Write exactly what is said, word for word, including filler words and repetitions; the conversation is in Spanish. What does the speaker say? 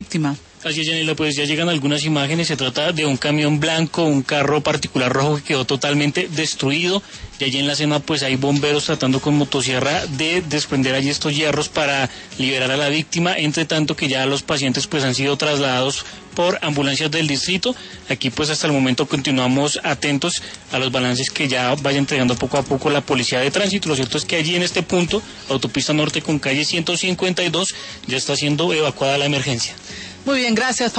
víctima. Así es, Yanela, pues ya llegan algunas imágenes. Se trata de un camión blanco, un carro particular rojo que quedó totalmente destruido. Y allí en la escena pues hay bomberos tratando con motosierra de desprender allí estos hierros para liberar a la víctima. Entre tanto que ya los pacientes pues han sido trasladados por ambulancias del distrito. Aquí pues hasta el momento continuamos atentos a los balances que ya vaya entregando poco a poco la policía de tránsito. Lo cierto es que allí en este punto, autopista norte con calle ciento cincuenta y dos, ya está siendo evacuada la emergencia. Muy bien, gracias.